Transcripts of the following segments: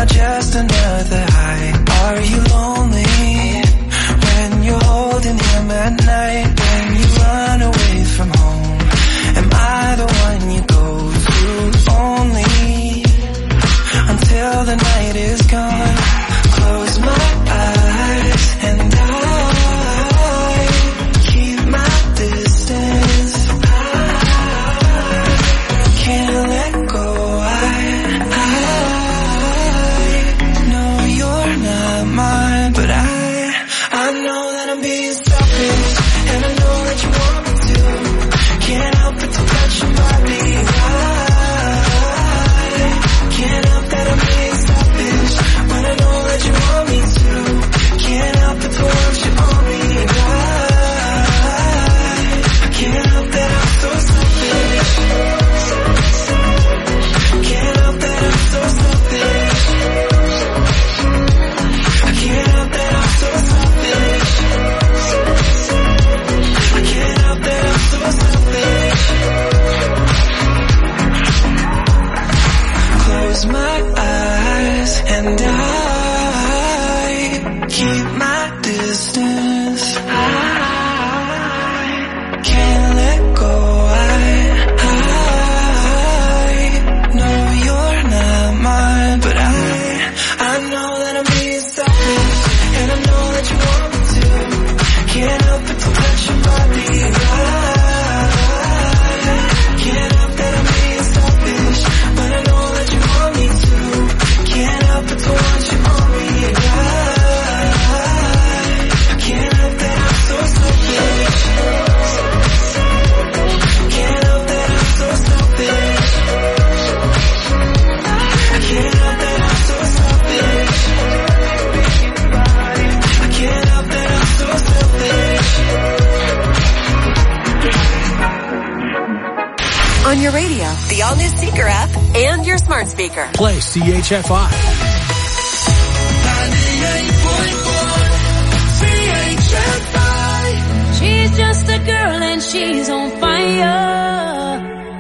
not just another high. Are you lonely when you're holding him at night? When you run away from home, am I the one you go to only until the night is gone? Close my eyes and I keep my distance. I can't let go. I know you're not mine, but I know that I'm being selfish, and I know that you want me to. Can't help but to touch your body. I can't help that I'm being selfish when I know that you want me to. Can't help but to want you on me. I can't help that I'm so selfish. Can't help that I'm so selfish. I can't help that I'm so selfish. I can't help that I'm so selfish. Close my eyes and I keep my distance. I can't let go. I know you're not mine, but I know that I'm being selfish, and I know that you want me to. Can't help but to touch your body. Can't help that I'm being selfish when I know that you want me to. Can't help but to want you on me. Can't help that I'm so selfish. Can't help that I'm so selfish. I can't help that I'm so selfish. I can't help that I'm so selfish. On your radio, the all-new Seeker app, and your smart speaker. Play CHFI. 98.1 CHFI. She's just a girl and she's on fire.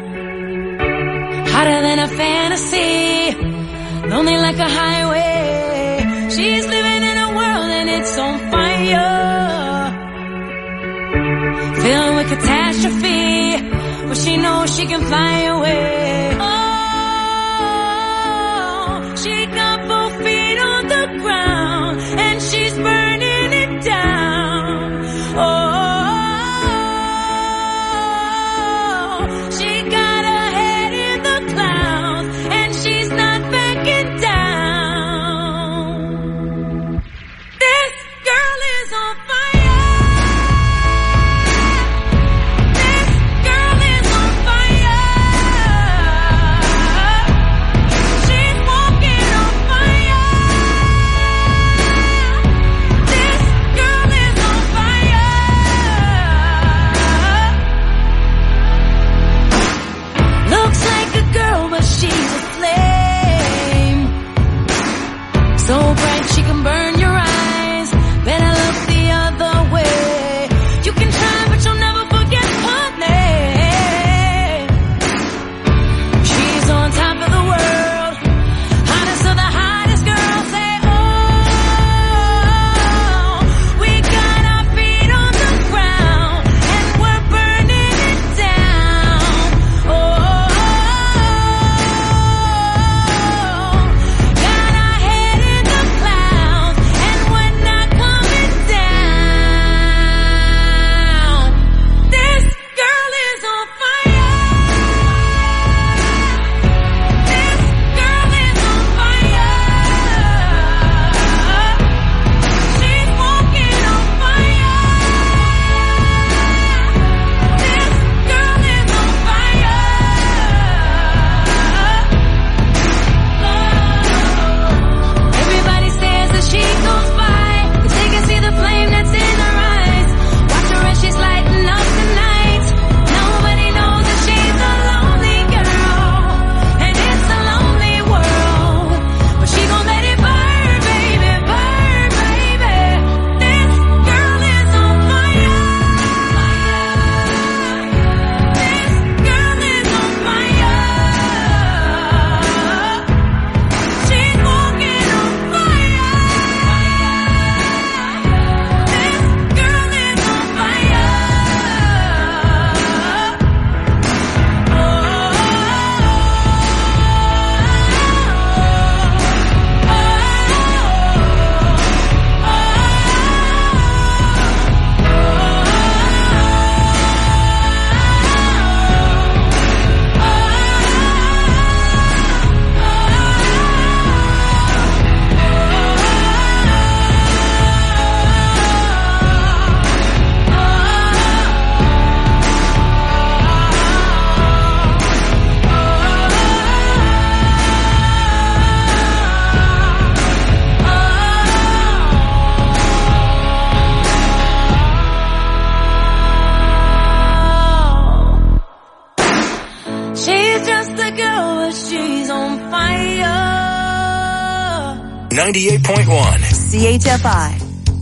Hotter than a fantasy, lonely like a highway. She's living in a world and it's on fire, filled with catastrophe, but she knows she can fly away. Oh, she got both feet on the ground and she's burning it down. Oh, she got her head in the clouds and she's not backing down. This girl is on fire. This girl is on fire. 'cause she's on fire. 98.1 CHFI.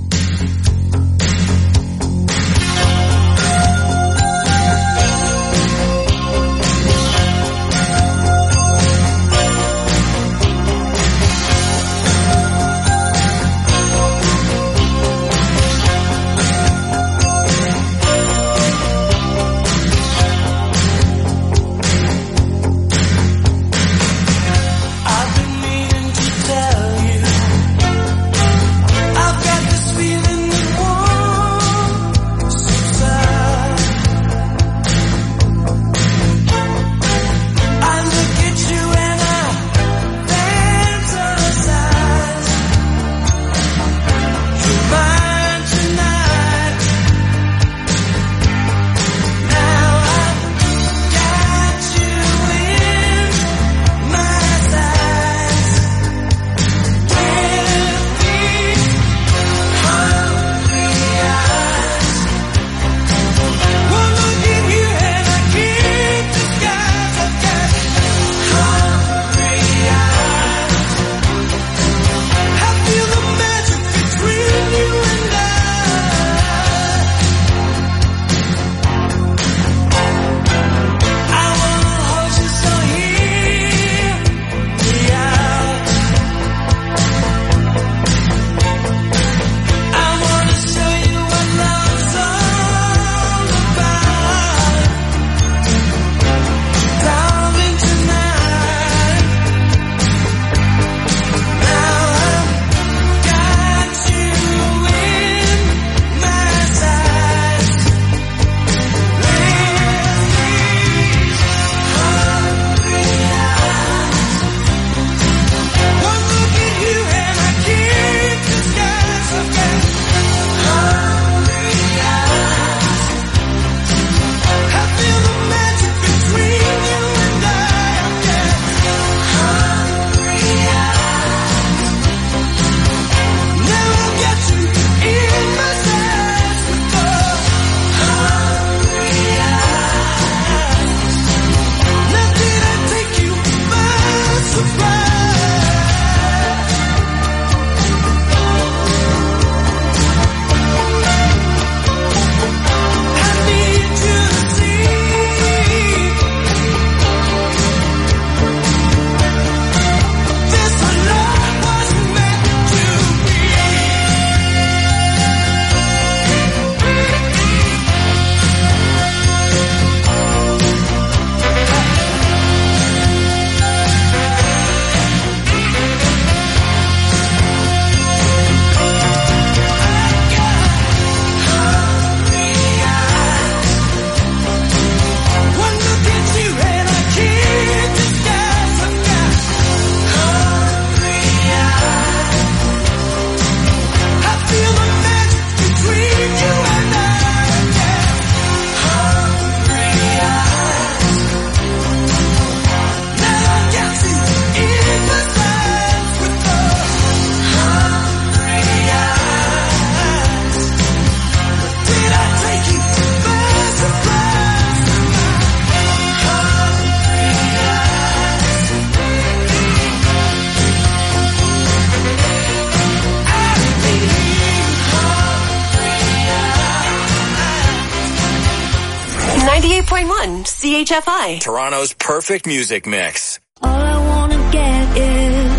CHFI, Toronto's perfect music mix. All I wanna get is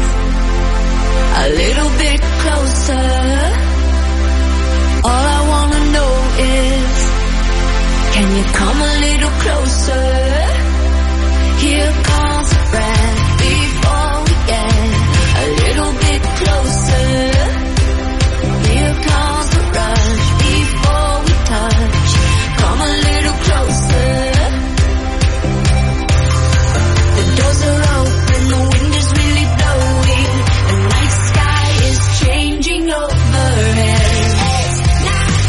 a little bit closer. All I wanna know is, can you come a little closer? Here comes a breath before we get a little bit closer. Here comes a rush before we touch. Come a little closer. Doors are open, the wind is really blowing. The night sky is changing overhead. 8, 9,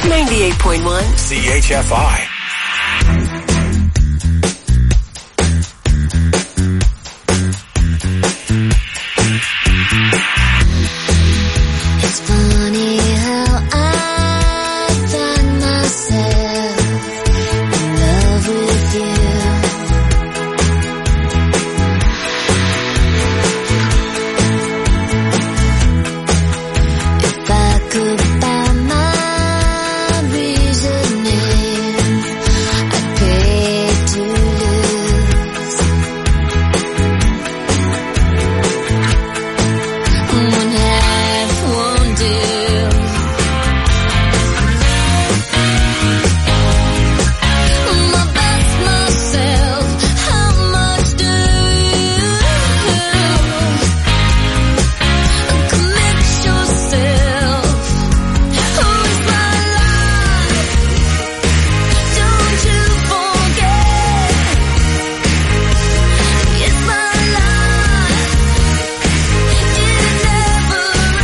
98.1 CHFI. It's funny how I find myself in love with you. If I could buy my reasoning, I'd pay to lose. One half won't do. My best myself, how much do you commit yourself? Who's my life? Don't you forget, it's my life. It never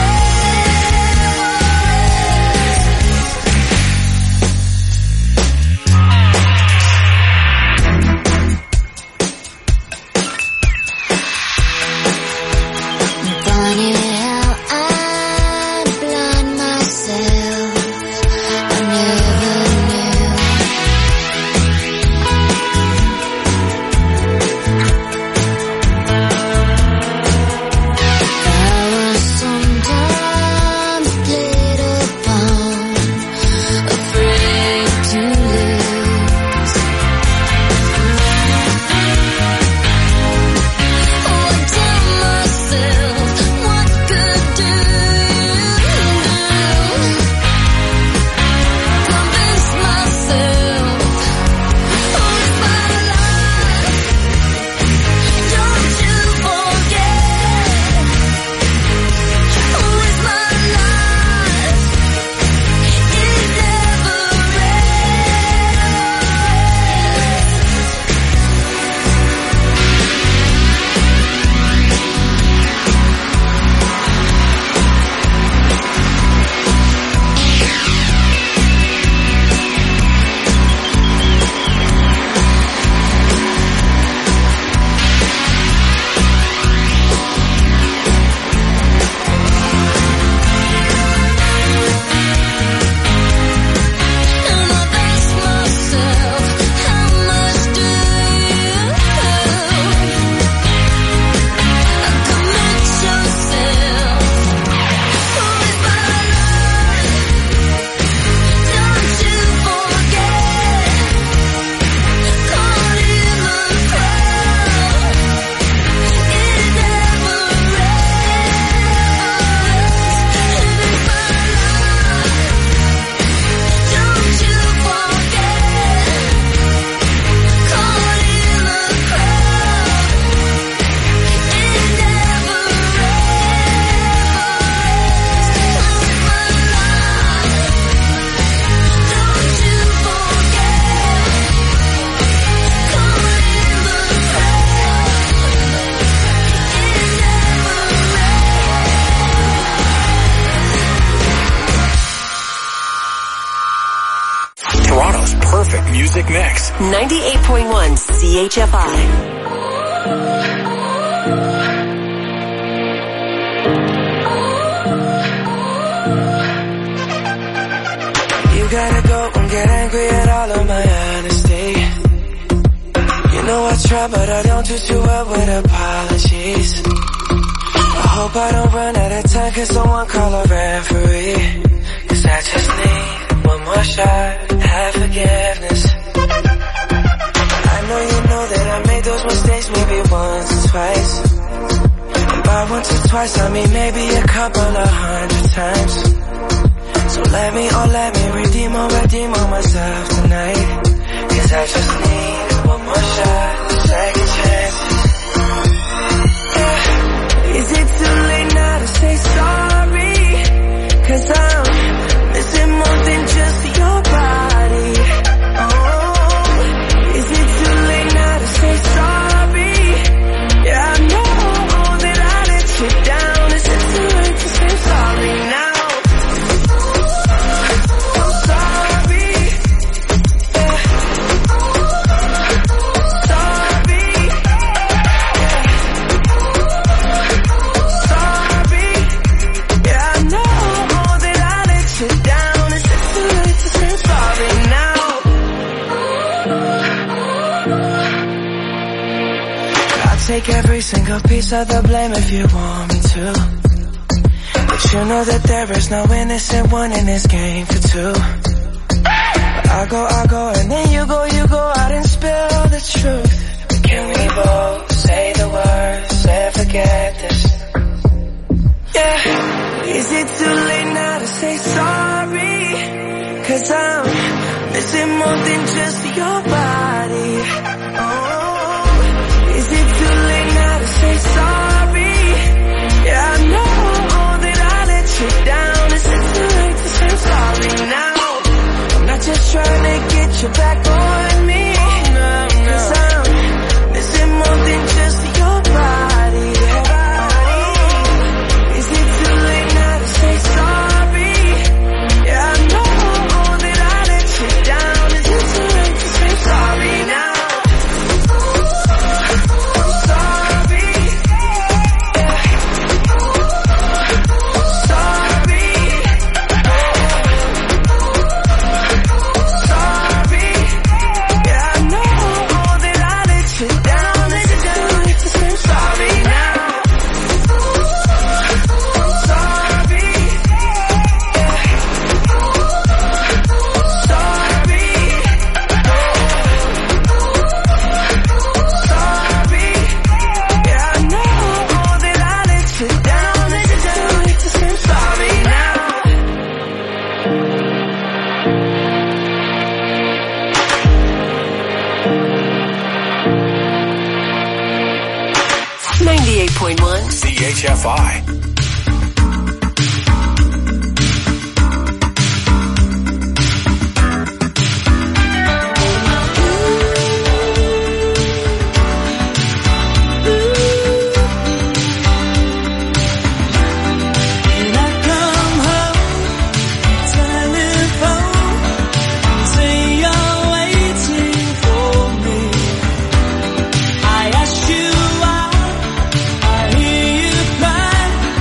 funny how I blind myself. I never knew. I was sometimes played upon, afraid to lose. Oh, I tell myself, what good do you do? Convince myself, who's my life? Don't you forget, who is my life? It never And I ask myself, how much do you commit yourself? Who is my life? Don't you forget, caught in the crowd. It never rests. It is my life. Don't you forget, caught in the crowd. It never rests. It's my life. Don't you forget, caught in the crowd. Toronto's perfect music mix. 98.1 CHFI. You gotta go and get angry at all of my honesty. You know I try, but I don't do too well with apologies. I hope I don't run out of time, cause someone call a referee. Cause I just need one more shot, have forgiveness. I know you know that I made those mistakes maybe once or twice. And by once or twice I mean maybe a couple of 100 times. So let me redeem on myself tonight. Cause I just need one more shot, second chances. Yeah. Is it too late now to say sorry? Cause I'm missing more than just your body. Oh, is it too late now to say sorry? Yeah, I know that I let you down. Is it too late to say sorry now? I'm sorry. take every single piece of the blame if you want me to. But you know that there is no innocent one in this game for two. I go, and then you go out and spill the truth. Can we both say the words and forget this? Yeah. Is it too late now to say sorry? 'Cause I'm missing more than just your body. Oh, is it too late now to say sorry? Yeah, I know that I let you down. Is it too late to say sorry now? I'm not just trying to get you back on me. Cause I'm missing more than just your body. Is it too late now to say sorry? Yeah, I know that I let you down. Is it too late to say sorry now? I'm sorry. Yeah. Sorry. Sorry. Yeah, I know that I let you down. Is it too late to say sorry now? I'm sorry. Yeah. Sorry. Sorry. Yeah, I know that I let you down. Is it too late to say sorry now? 98.1 CHFI. When I come home, telephone, say you're waiting for me. I ask you why, I hear you cry.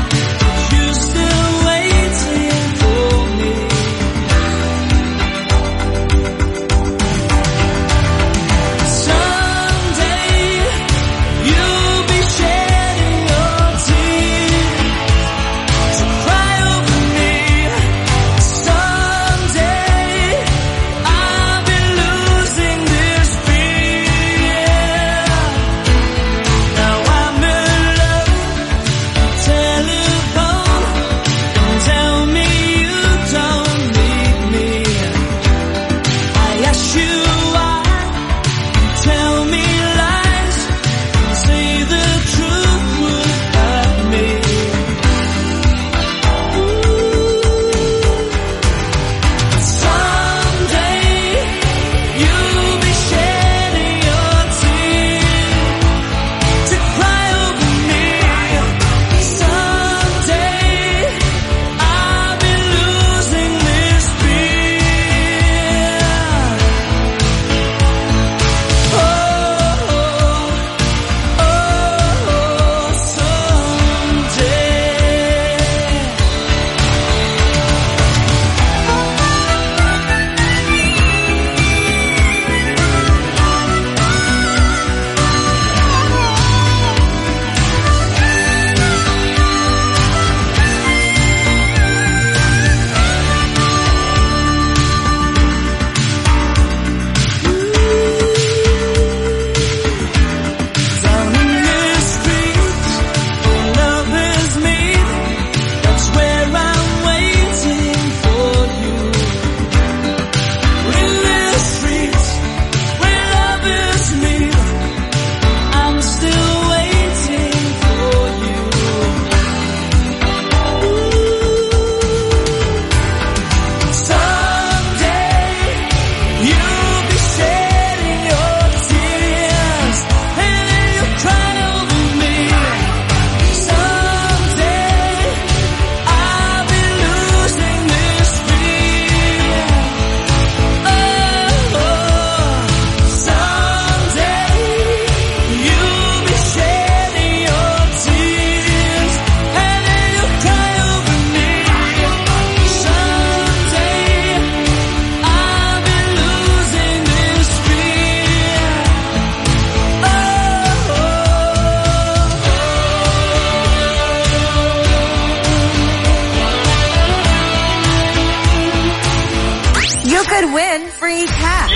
could win free cash.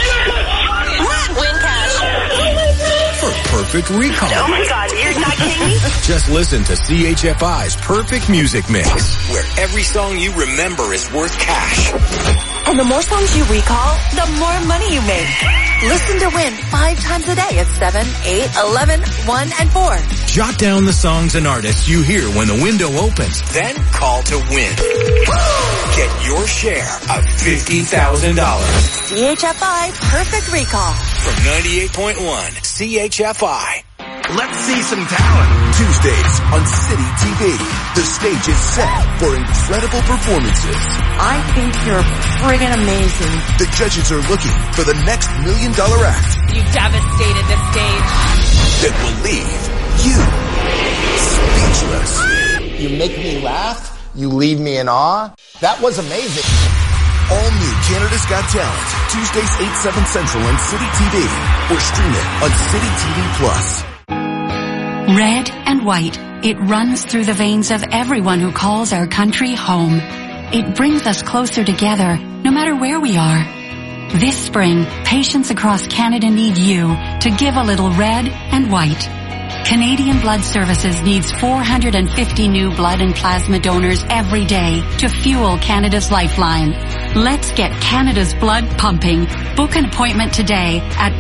Win cash. For perfect recall. Oh my God, you're not kidding me? Just listen to CHFI's Perfect Music Mix, where every song you remember is worth cash. And the more songs you recall, the more money you make. Listen to win 5 times a day at 7, 8, 11, 1, and 4. Jot down the songs and artists you hear when the window opens, then call to win. Get your share of $50,000. CHFI Perfect Recall. From 98.1 CHFI. Let's see some talent. Tuesdays on City TV. The stage is set for incredible performances. I think you're friggin' amazing. The judges are looking for the next $1 million act. You devastated the stage. That will leave you speechless. You make me laugh. You leave me in awe. That was amazing. All new Canada's Got Talent. Tuesdays 8, 7 Central on City TV. Or stream it on City TV Plus. Red and white, it runs through the veins of everyone who calls our country home. It brings us closer together, no matter where we are. This spring, patients across Canada need you to give a little red and white. Canadian Blood Services needs 450 new blood and plasma donors every day to fuel Canada's lifeline. Let's get Canada's blood pumping. Book an appointment today at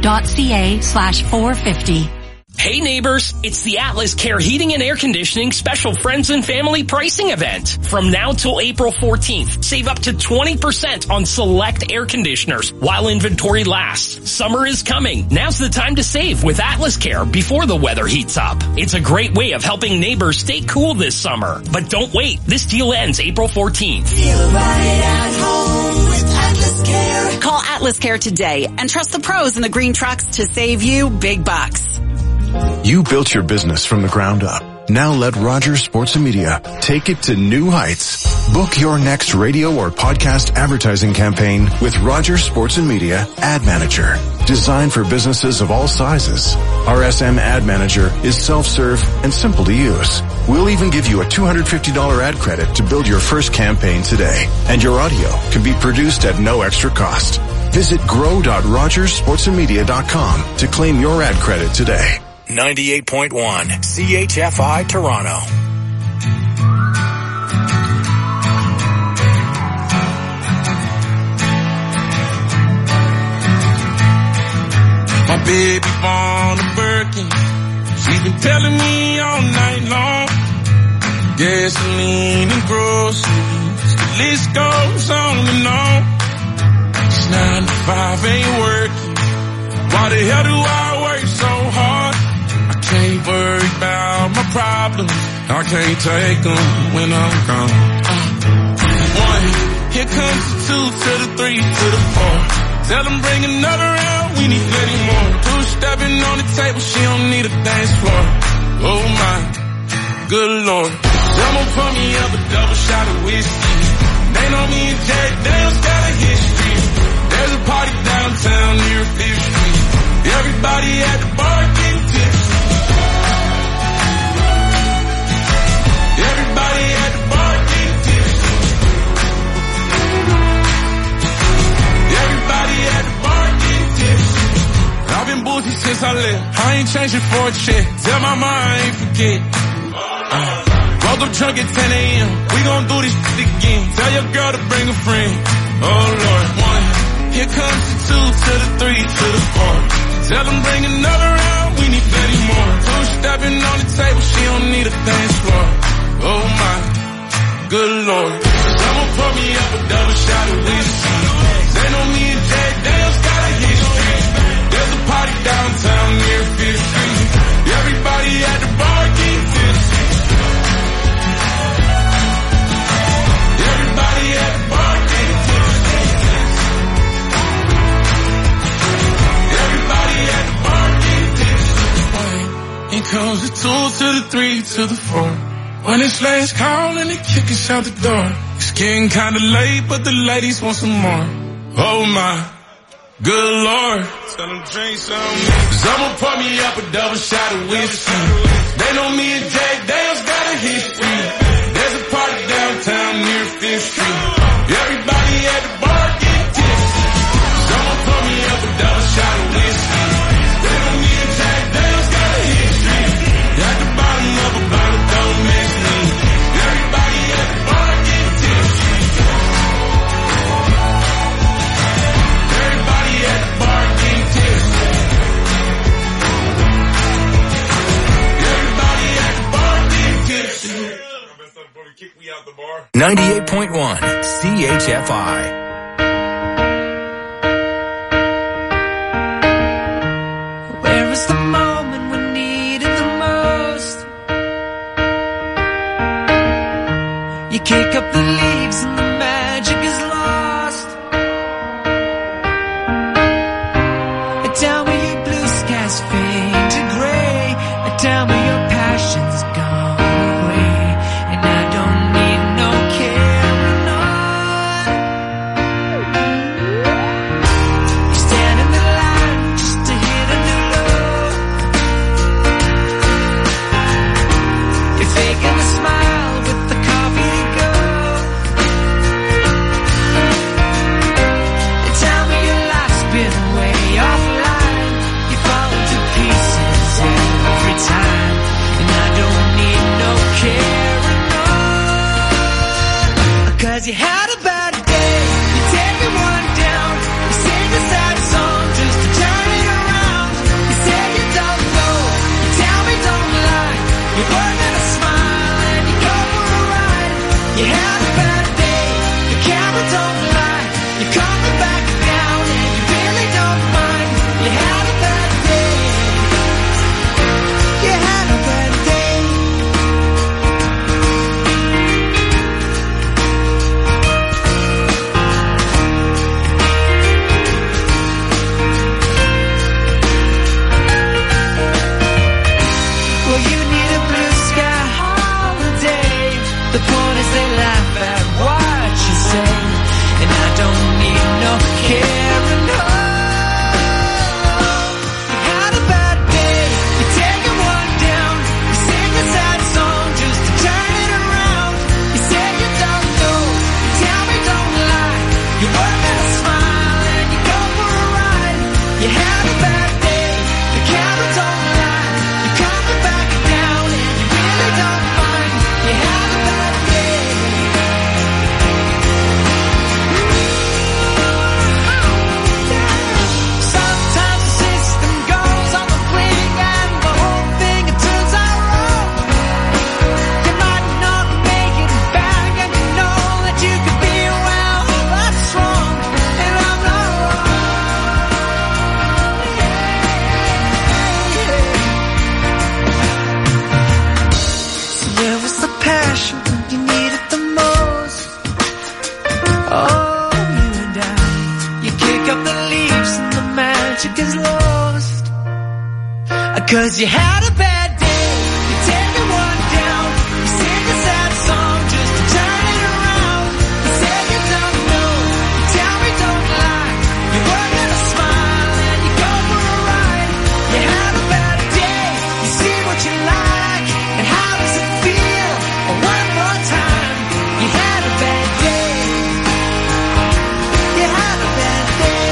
blood.ca/450. Hey neighbors, it's the Atlas Care Heating and Air Conditioning Special Friends and Family Pricing Event. From now till April 14th, save up to 20% on select air conditioners while inventory lasts. Summer is coming. Now's the time to save with Atlas Care before the weather heats up. It's a great way of helping neighbors stay cool this summer. But don't wait, this deal ends April 14th. Feel right at home with Atlas Care. Call Atlas Care today and trust the pros in the green trucks to save you big bucks. You built your business from the ground up. Now let Rogers Sports and Media take it to new heights. Book your next radio or podcast advertising campaign with Rogers Sports and Media Ad Manager. Designed for businesses of all sizes. RSM Ad Manager is self-serve and simple to use. We'll even give you a $250 ad credit to build your first campaign today. And your audio can be produced at no extra cost. Visit grow.rogersportsandmedia.com to claim your ad credit today. 98.1 CHFI Toronto. My baby born a Birkin. She's been telling me all night long. Gasoline and groceries, the list goes on and on. It's 9 to 5, ain't working. Why the hell do I work so hard? I can't worry about my problems. I can't take them when I'm gone. 1, here comes the 2 to the 3 to the 4. Tell them bring another round, we need plenty more. 2 stepping on the table, she don't need a dance floor. Oh my, good Lord. Someone pour me up a double shot of whiskey. They know me and Jack Daniels got a history. There's a party downtown near 5th Street. Everybody at the bar getting tipsy. Everybody at the bar getting tipsy. Everybody at the bar getting tipsy. I've been boozy since I left. I ain't changing for a check. Tell my mom I ain't forget. Woke up drunk at 10 a.m. We gon' do this shit again. Tell your girl to bring a friend. Oh Lord. 1, here comes the 2 to the 3 to the 4. Tell them bring another round, we need plenty more. 2 stepping on the table, she don't need a dance floor. Oh my, good Lord. Someone pour me up a double shot of whiskey. They know me and Jack Daniels got a history. There's a party downtown near 5th Street. Everybody at the bar getting tipsy. Everybody at the bar getting tipsy. Everybody at the bar getting tipsy. Here comes the 2 to the 3 to the 4. When it's last call and they kick us out the door. It's getting kinda late, but the ladies want some more. Oh my, good Lord. Tell them drink some. Someone pour me up a double shot of whiskey. They know me and Jack Daniels got a history. There's a party downtown near 5th Street. Everybody at the bar getting tipsy. 98.1 CHFI. Where is the moment we need it the most? You kick up the leaves and the magic is lost. And tell me your blue skies fade to gray. And tell me your passion's gone away. And I don't need no carrying on. You stand in the line just to hit a new low. You're faking a smile with the coffee to go. And tell me your life's been way offline. You fall to pieces every time. And I don't need no carrying on. 'Cause you had a bad day. You take it one down. You sing a sad song just to turn it around. You say you don't know. You tell me don't lie. You're working a smile and you go for a ride. You had a bad day. The camera don't lie. You're coming back down and you really don't mind. You had a bad day. You had a bad day. Well, you need a blue sky holiday. The point is they laugh at what you say. And I don't need no carrying on. You had a bad day. You take it one down. You sing a sad song just to turn it around. You say you don't know. You tell me don't lie. You're working a smile and you go for a ride. You had a bad day. The camera don't lie. You're coming back down and you really don't mind. You had a bad day. Sometimes the system goes on the blink and the whole thing it turns out wrong. You might not make it back and you know that you could be well. That's wrong and I'm not wrong. So where was the passion when you needed the most? Oh, you and I. You kick up the leaves and the magic is lost. 'Cause you had a bad day. You take it one down. You sing a sad song just to turn it around. You say you don't know. You tell me don't lie. You're working a smile and you go for a ride. You had a bad day. You see what you like and how does it feel? One more time. You had a bad day. You had a bad day.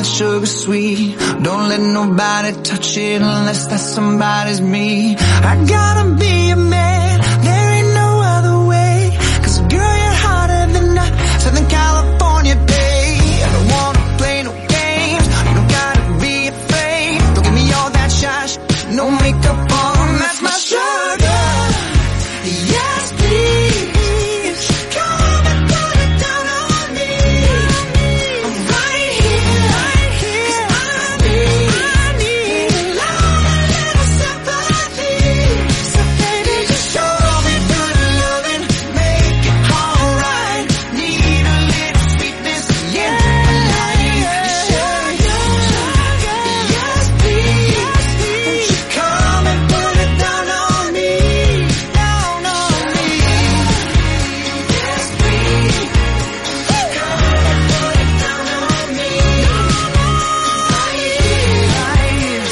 that sugar sweet. Don't let nobody touch it unless that somebody's me. I gotta be a man, there ain't no other way. 'Cause girl, you're hotter than a Southern California day. I don't wanna play no games, you don't gotta be afraid. Don't give me all that shy shit, no makeup on, that's my sugar. Yes, please, come and put it down on me. I'm right here, 'cause I need love and a little sympathy. So baby, just show me good loving, make it alright. Need a little sweetness in my life. Sugar, yes please, won't you come and put it down on me, down on me. Yes please, come and put it down on me. Right here, I need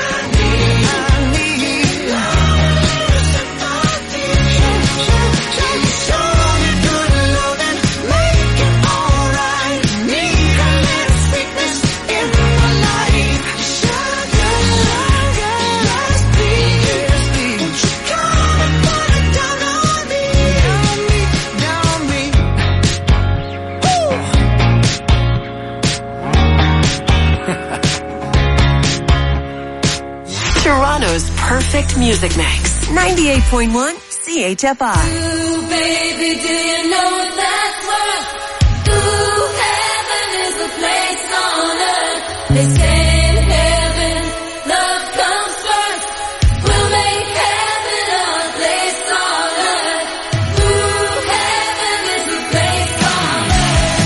love and a little sympathy. Show me good loving, make it alright. Need a little sweetness in my life. Sugar, yes please, won't you come and put it down on me, down on me. Toronto's perfect music mix. 98.1 CHFI. Ooh, baby, do you know what that's worth? Ooh, heaven is the place on earth. They say in heaven, love comes first. We'll make heaven a place on earth. Ooh, heaven is the place on earth.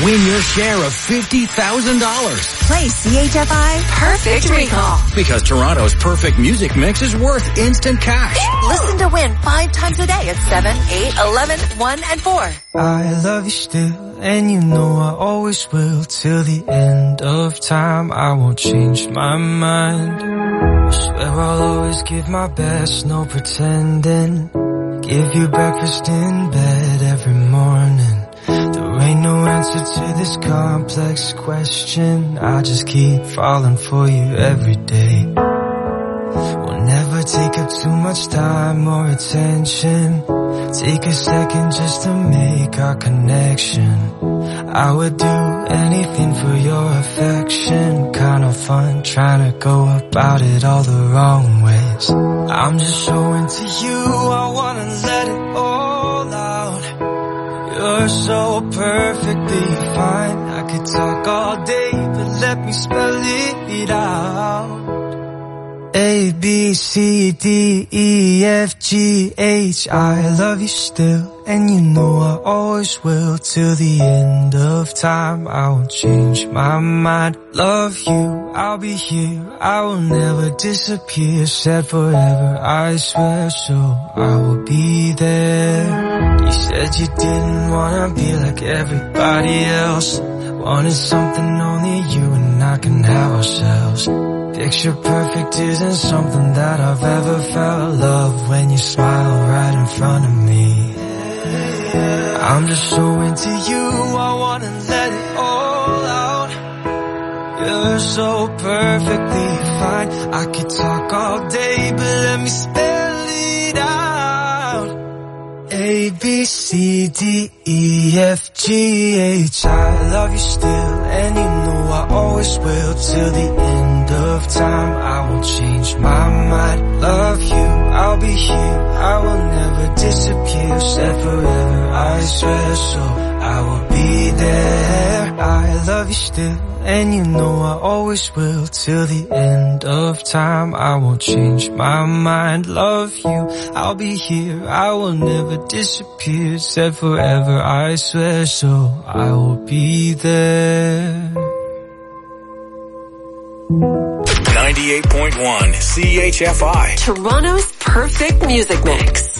Win your share of $50,000. Play CHFI Perfect Recall. Because Toronto's perfect music mix is worth instant cash. Listen to Win 5 times a day at 7, 8, 11, 1, and 4. I love you still, and you know I always will. Till the end of time, I won't change my mind. I swear I'll always give my best, no pretending. Give you breakfast in bed every morning. There ain't no answer to this complex question. I just keep falling for you every day. We'll never take up too much time or attention. Take a second just to make our connection. I would do anything for your affection. Kind of fun trying to go about it all the wrong ways. I'm just so into you, I wanna let it all out. You're so perfectly fine. I could talk all day, but let me spell it out. A, B, C, D, E, F, G, H. I love you still, and you know I always will. Till the end of time, I won't change my mind. Love you, I'll be here, I will never disappear. Said forever, I swear, so I will be there. You said you didn't wanna be like everybody else. Wanted something only you and I can have ourselves. Picture perfect isn't something that I've ever felt. Love when you smile right in front of me. I'm just so into you, I wanna let it all out. You're so perfectly fine. I could talk all day, but let me spell it out. A, B, C, D, E, F, G, H. I love you still, and you know I always will. Till the end of time, I won't change my mind. Love you, I'll be here, I will never disappear. Said forever, I swear, so I will be there. I love you still, and you know I always will. Till the end of time, I won't change my mind. Love you, I'll be here, I will never disappear. Said forever, I swear, so I will be there. 98.1 CHFI. Toronto's perfect music mix.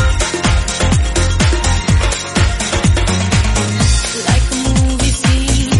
Like a movie scene.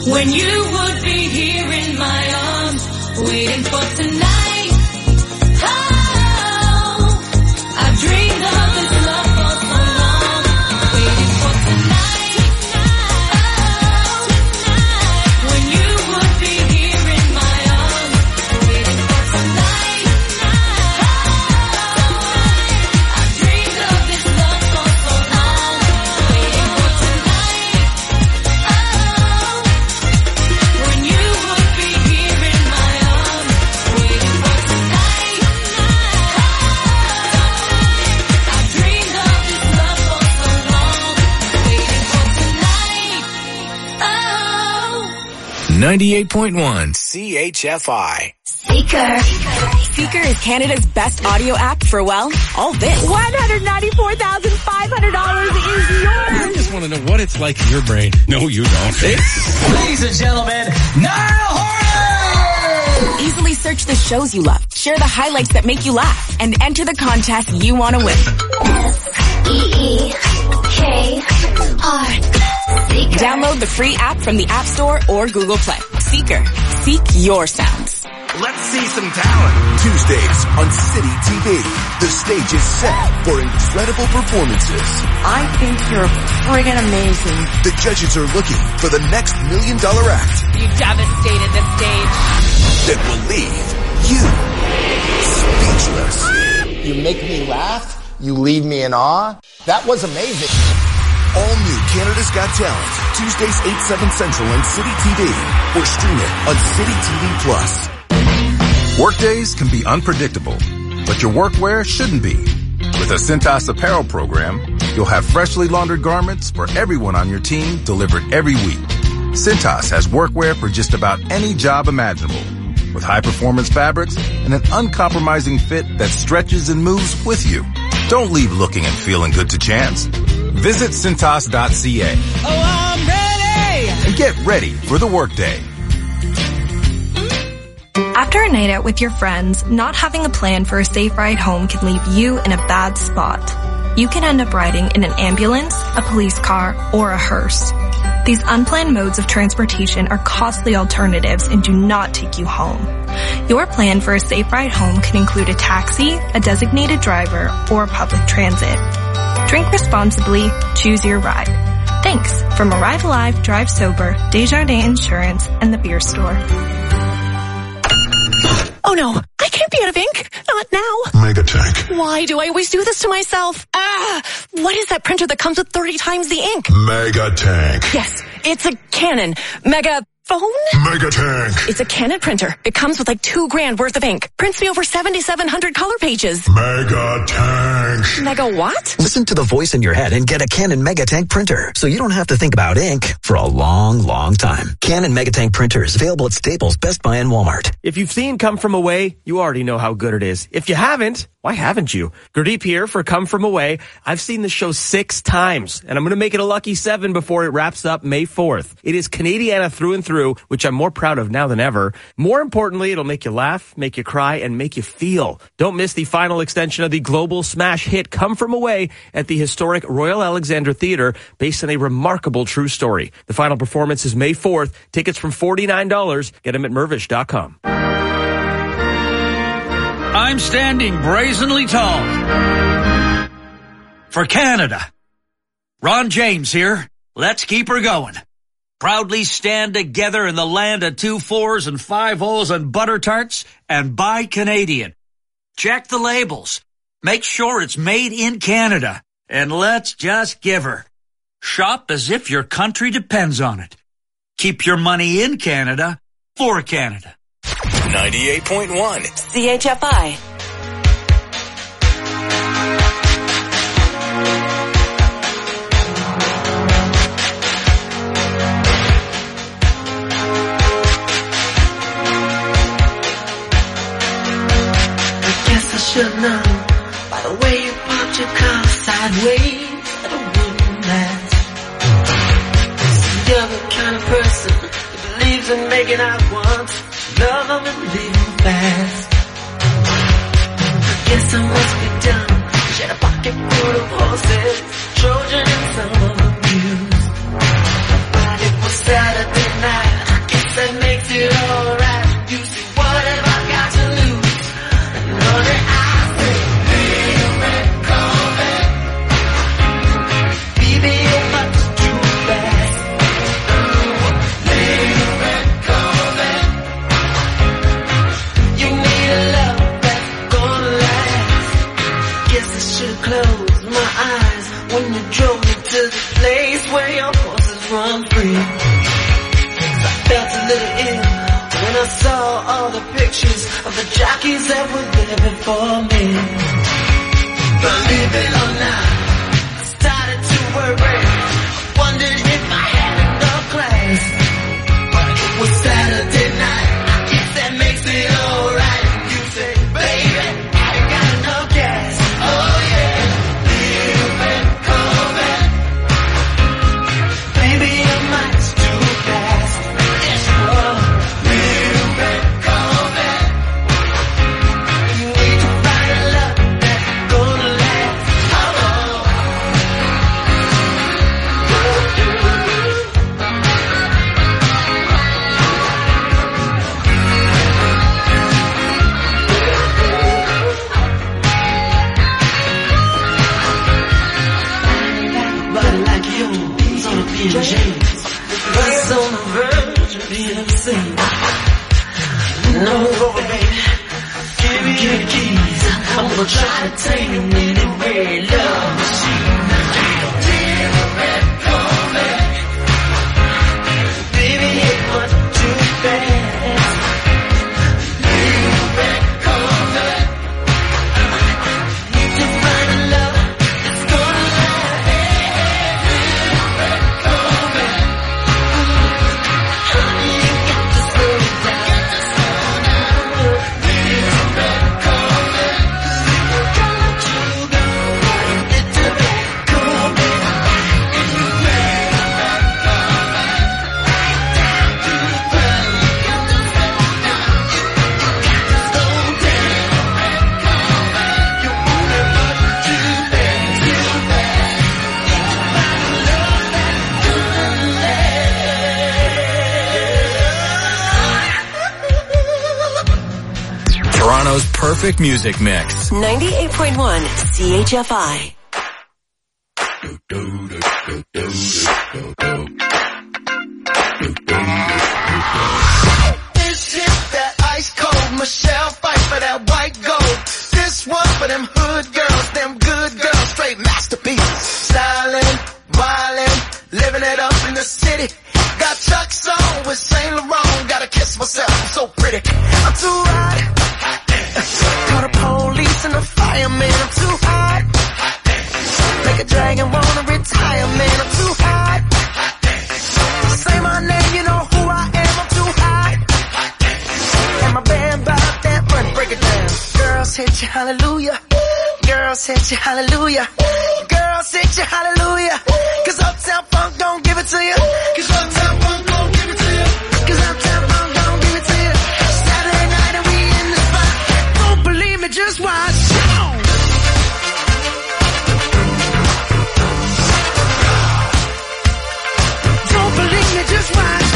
when you would be here in my arms, waiting for tonight. Oh, I've dreamed of this love for so long, waiting for tonight. Oh, when you would be here in my arms, waiting for tonight. I've dreamed of this love for so long, waiting for tonight. When you would be here in my arms, waiting for tonight. I've dreamed of this love for so long, waiting for tonight. 98.1 CHFI. Seeker. Seeker is Canada's best audio app for, well, all this. $194,500 is yours. I just want to know what it's like in your brain. No, you don't. Ladies and gentlemen, Niall Horan! Easily search the shows you love, share the highlights that make you laugh, and enter the contest you want to win. SEEKR. Download the free app from the App Store or Google Play. Seeker. Seek your sounds. Let's see some talent. Tuesdays on City TV. The stage is set for incredible performances. I think you're friggin' amazing. The judges are looking for the next $1 million act. You devastated the stage. That will leave you speechless. You make me laugh. You leave me in awe. That was amazing. All new Canada's Got Talent. Tuesdays 8/7 Central on City TV. Or stream it on City TV Plus. Workdays can be unpredictable, but your workwear shouldn't be. With a Cintas apparel program, you'll have freshly laundered garments for everyone on your team delivered every week. Cintas has workwear for just about any job imaginable, with high-performance fabrics and an uncompromising fit that stretches and moves with you. Don't leave looking and feeling good to chance. Visit Cintas.ca. Oh, I'm ready! And get ready for the workday. After a night out with your friends, not having a plan for a safe ride home can leave you in a bad spot. You can end up riding in an ambulance, a police car, or a hearse. These unplanned modes of transportation are costly alternatives and do not take you home. Your plan for a safe ride home can include a taxi, a designated driver, or public transit. Drink responsibly, choose your ride. Thanks from Arrive Alive, Drive Sober, Desjardins Insurance, and the Beer Store. Oh no, I can't be out of ink. Not now. Megatank. Why do I always do this to myself? What is that printer that comes with 30 times the ink? Megatank. Yes, it's a Canon Mega phone? Megatank. It's a Canon printer. It comes with like $2,000 worth of ink. Prints me over 7,700 color pages. Megatank. Mega what? Listen to the voice in your head and get a Canon Megatank printer, so you don't have to think about ink for a long, long time. Canon Megatank printers available at Staples, Best Buy, and Walmart. If you've seen Come From Away, you already know how good it is. If you haven't, why haven't you? Gurdeep here for Come From Away. I've seen the show 6 times, and I'm going to make it a lucky 7 before it wraps up May 4th. It is Canadiana through and through, which I'm more proud of now than ever. More importantly, it'll make you laugh, make you cry, and make you feel. Don't miss the final extension of the global smash hit Come From Away at the historic Royal Alexandra Theatre, based on a remarkable true story. The final performance is May 4th. Tickets from $49. Get them at Mirvish.com. I'm standing brazenly tall for Canada. Ron James here. Let's keep her going. Proudly stand together in the land of 2 4s and 5 O's and butter tarts and buy Canadian. Check the labels. Make sure it's made in Canada. And let's just give her. Shop as if your country depends on it. Keep your money in Canada for Canada. 98.1 CHFI. Should know by the way you popped your car sideways that it wouldn't last. You're the kind of person who believes in making out once, love them and leave them fast. I guess I must be dumb. She had a pocket full of horses, Trojan and some of them used. But it was Saturday night. your horses run free. I felt a little ill when I saw all the pictures of the jockeys that were there before me. Believe it or not, I started to worry. Wondered if I had enough class. But it was Saturday night, I guess that makes it alright. You say, baby, I ain't got enough gas. Oh yeah, live and come back. Baby, your mind's too fast. Yes, love, live and come back. You need to find a love that's gonna last. Oh, body like yours on a PJ, was on the verge of being insane. No, baby, give me your keys. I'm gonna try to tame any red love machine. Come back, baby, it was too fast. Leave back, come back. Need to find a love that's gonna last. Leave back, come back. Honey, you got to slow it down. Leave back, come back. 'Cause you got to go. It's a back, come back. And you back, come back. Right down to the ground. You got to slow down. You got to slow down. Come back. You're moving much too fast, too fast. Need to find a love that's gonna last. Toronto's perfect music mix. 98.1 CHFI. This hit that ice cold Michelle fight for that white gold. This one for them hood girls, them good girls, straight masterpieces. Styling, wildin', living it up in the city. Got Chuck's on with Saint Laurent. Gotta kiss myself, I'm so pretty. I'm too hot. Call the police and the fireman. I'm too hot. Make a dragon wanna retire, man. I'm too hot. Say my name, you know who I am. I'm too hot. And my band bought that money. Break it down. Girls hit you, hallelujah. Girls hit you, hallelujah. Girls hit you, hallelujah. 'Cause Uptown Funk don't give it to you. 'Cause Uptown Funk don't give it to you. 'Cause Uptown Funk don't give it to you. Saturday night and we in the spot. Don't believe me, just watch. Don't believe me, just watch.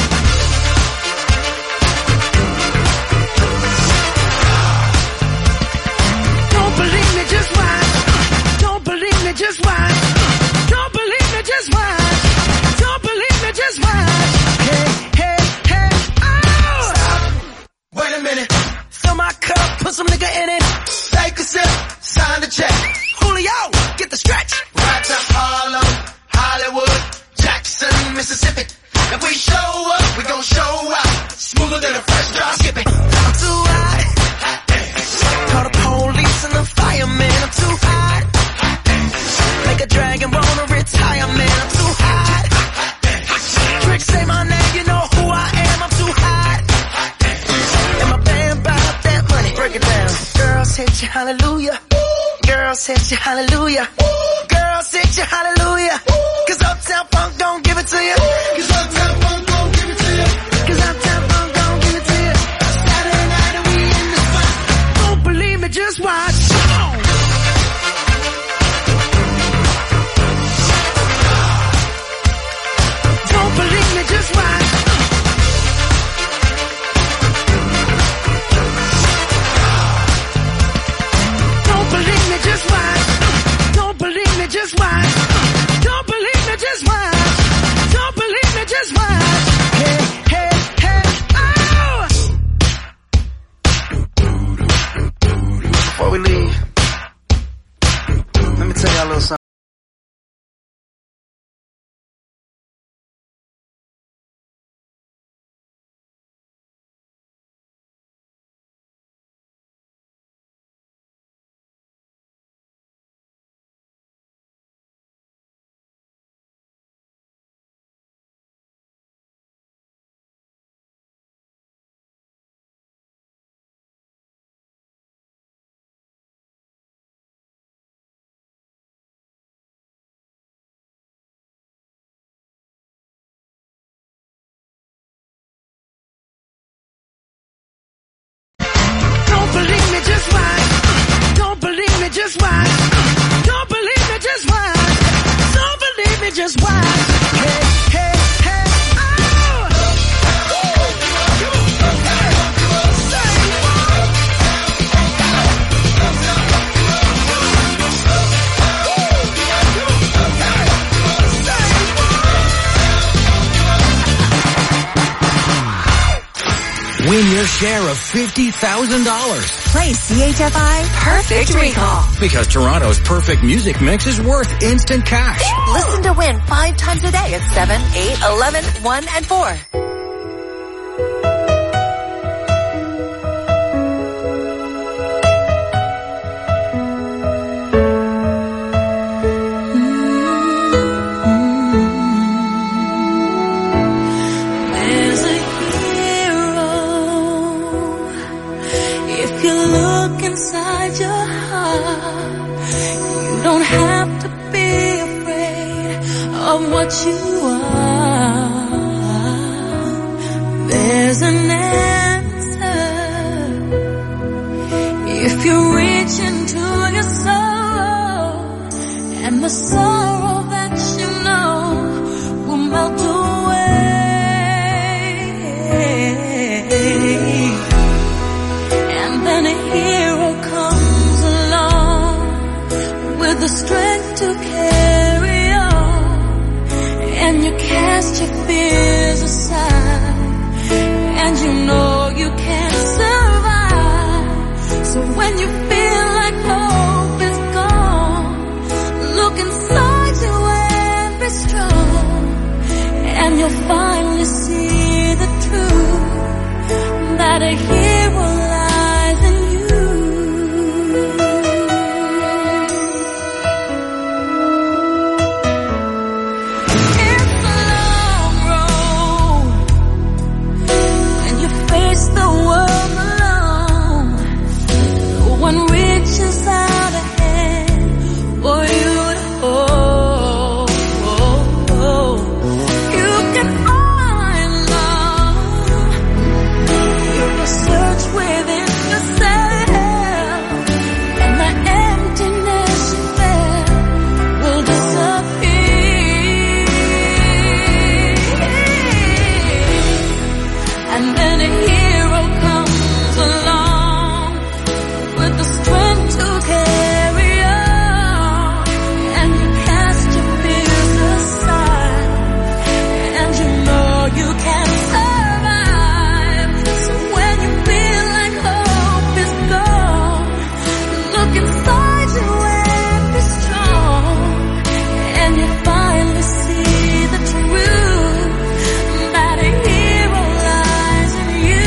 Don't believe me, just watch. Don't believe me, just watch. Don't believe me, just watch. Don't believe me, just watch. Hey, hey, hey, oh! Stop. Wait a minute. Fill my cup, put some nigga in it. Take a sip, sign the check. Julio, get the stretch. Right to Harlem, Hollywood, Jackson, Mississippi. If we show up, we gon' show out. Smoother than a fresh drop skipping. I'm too hot. Call the police and the fireman. I'm too hot. Make a dragon wanna retire, man. I'm too hot. Trick, say my name, you know who I am. I'm too hot. And my band bought that money. Break it down. Girls hit you, hallelujah. Girls hit you, hallelujah. Girls hit you, hallelujah. 'Cause Uptown Funk don't give it to you. 'Cause Uptown Funk don't give it to you. 'Cause Uptown Funk don't give it to you. Saturday night and we in the spot. Don't believe me, just watch. Don't believe me, just watch. Don't believe me, just watch. Don't believe me, just watch. Don't believe me, just watch. Don't believe just watch. Don't believe me, just watch. Don't believe me, just watch. Hey, hey, hey, oh! Win your share of $50,000. Play CHFI Perfect Recall. Because Toronto's perfect music mix is worth instant cash. Listen to win 5 times a day at 7, 8, 11, 1, and 4. Inside your heart, you don't have to be afraid of what you are. There's an answer if you reach into your soul, and the sorrow that you know will melt away. And then a hero comes along with the strength to carry on, and you cast your fears aside, and you know you can't survive. So when you feel like hope is gone, look inside you and be strong, and you'll finally see the truth that a hero lies in you. It's a long road when you face the world alone. No one reaches out a hand for you to hold. You can find love if you search within yourself, and the emptiness you felt will disappear. And then a hero comes along with the strength to carry on, and you cast your fears aside, and you know you can survive. So when you feel like hope is gone, look inside you and be strong, and you finally see the truth that a hero lies in you.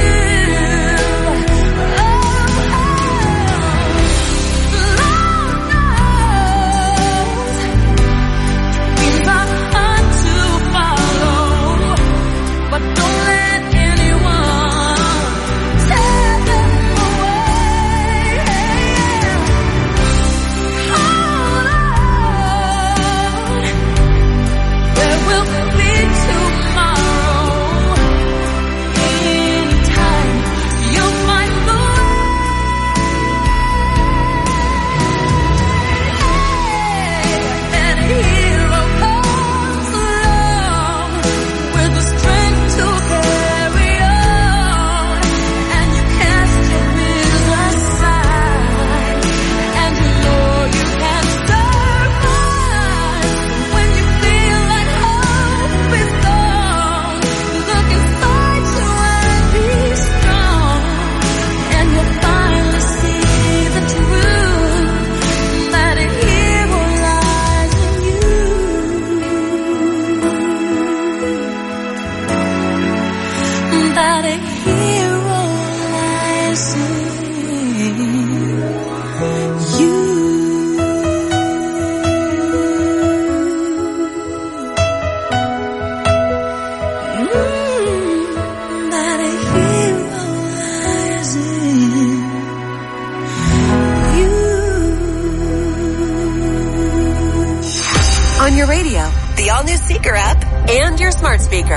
Lord knows we're not hard to follow, but don't let anyone tear them away. Hold on, there will be tomorrow. In time, you'll find the way. And a hero comes along with the strength to carry on, and you cast your fears aside, and you know you can survive. When you feel like hope is gone, look inside you and be strong, and you'll finally see the truth that a hero lies in you. That a hero lies in you. That a hero lies in you. On your radio, the all-new Seeker app, and your smart speaker.